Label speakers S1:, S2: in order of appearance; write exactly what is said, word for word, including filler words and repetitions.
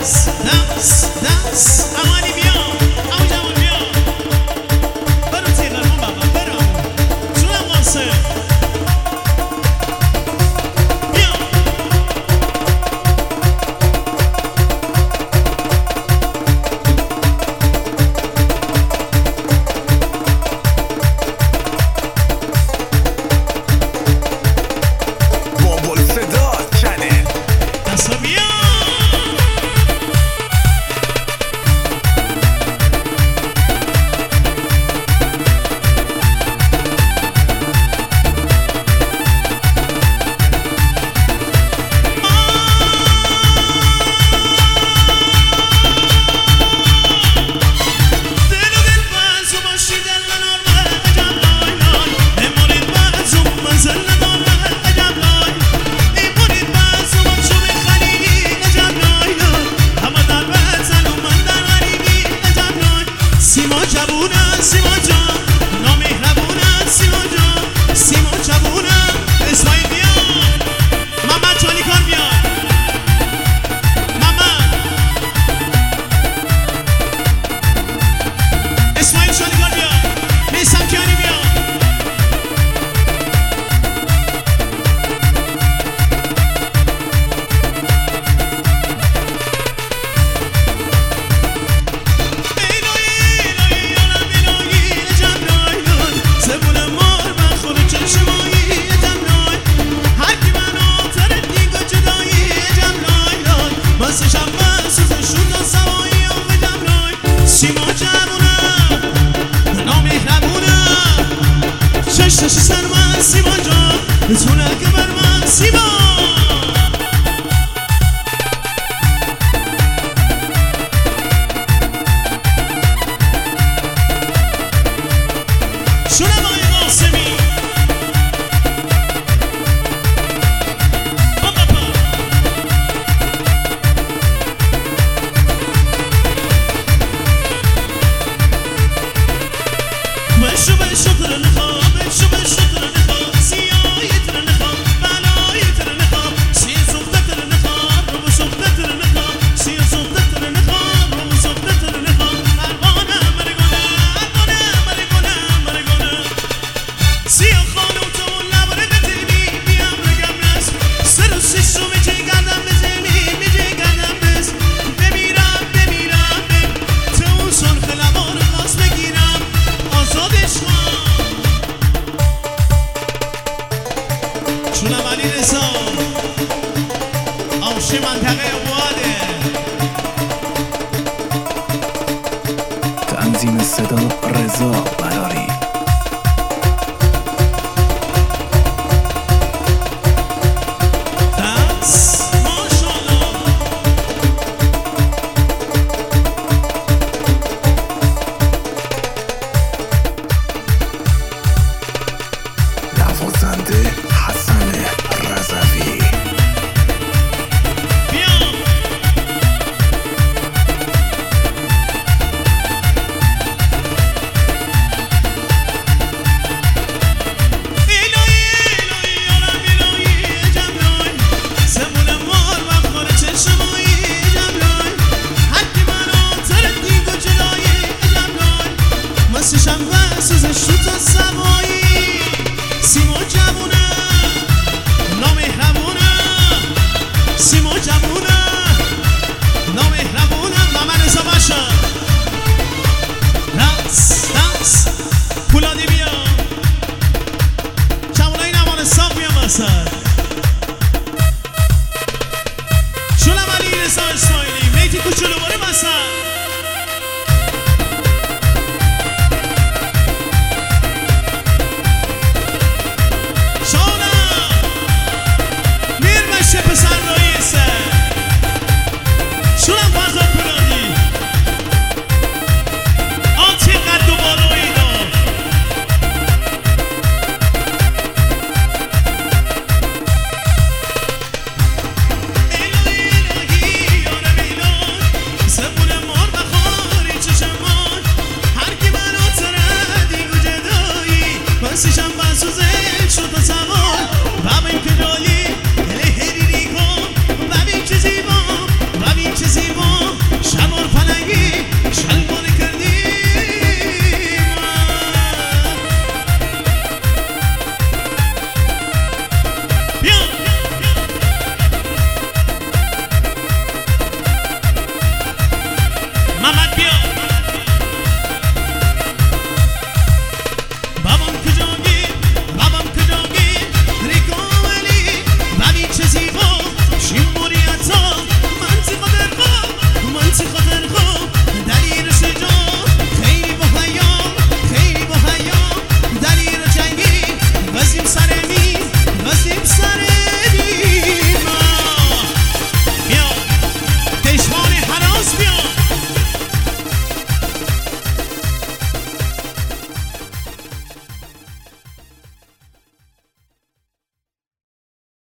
S1: دست دست دست امانی بیا امو جوان بیا برو تیغرمون بابا برو جونم قاسم شش سر من سیما جان بتونه که بر من سیما شونم آقای قاسمی بشو بشو تر نخواه بشو بشو تر نخواه سیاهی تر نخواه بلایی تر نخواه سی سخته تر نخواه رو سخته تر نخواه سی سخته تر نخواه رو سخته تر نخواه ارمانه مرگونه ارمانه مرگونه مرگونه سیاه خانو تو لبره بزنی بیام رگم رس سر و سیش رو میچه گردم بزنی میچه گردم بز بمیرم بمیرم تو اون سرخ لبا رو باز بگیرم آزادش کن شونم علی رضا آوش منطقه واده
S2: تنظیم صدا رضا براری
S1: شونم علی رضا اسماعیلی میتی کوچولو باره مثلا